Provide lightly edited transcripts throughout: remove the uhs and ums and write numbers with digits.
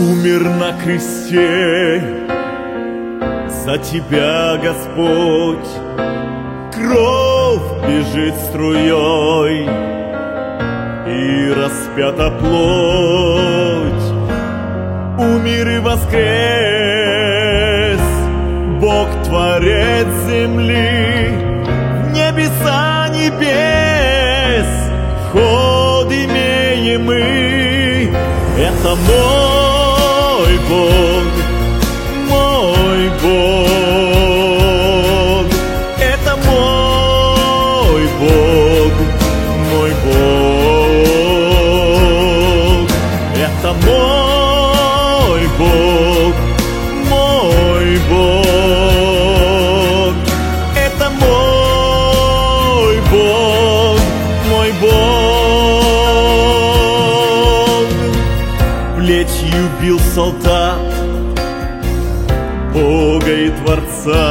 умер на кресте за тебя, Господь. Кровь бежит струей, и распята плоть. Умер и воскрес Бог, Творец земли. В небеса небес вход имеем мы. Это мой Бог, мой Бог. Это мой Бог, мой Бог. Это мой Бог, мой Бог. Это мой Бог, мой Бог. Плетью бил солдат Бога и Творца,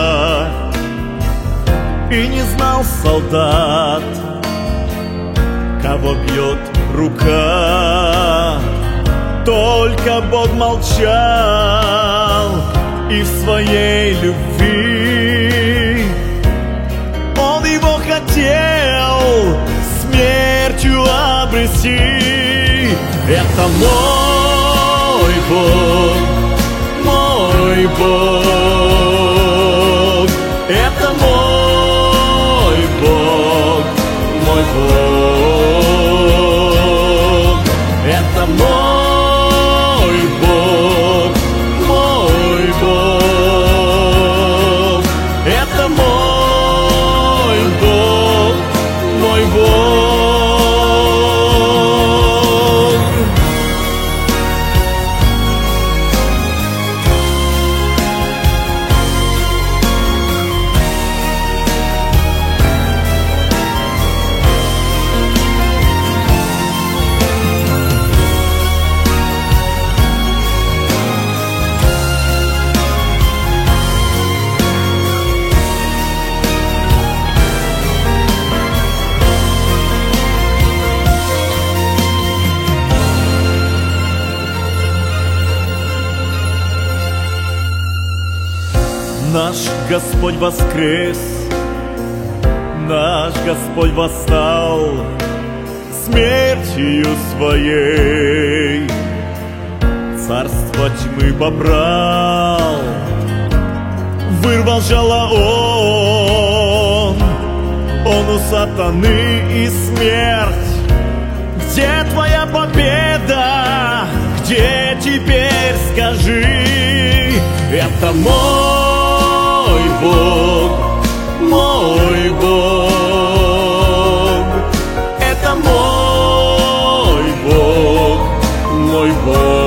и не знал солдат, кого бьет рука. Только Бог молчал, и в своей любви Он его хотел смертью обрести. Это мой Бог, мой Бог. Это мой Бог, мой Бог. Это мой Бог, мой Бог. Это мой Бог, мой Бог. Наш Господь воскрес, наш Господь восстал смертью своей, царство тьмы побрал, вырвал жало он у сатаны и смерть. Где твоя победа? Где теперь, скажи? Это мой Бог, мой Бог. Это мой Бог, мой Бог.